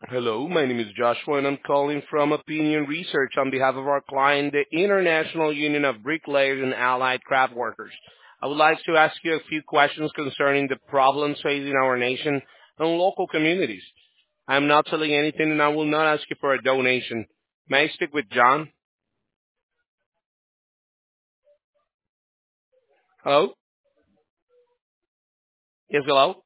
Hello, my name is Joshua and I'm calling from Opinion Research on behalf of our client, the International Union of Bricklayers and Allied Craft Workers. I would like to ask you a few questions concerning the problems facing our nation and local communities. I'm not selling anything and I will not ask you for a donation. May I speak with John? Hello? Yes, hello?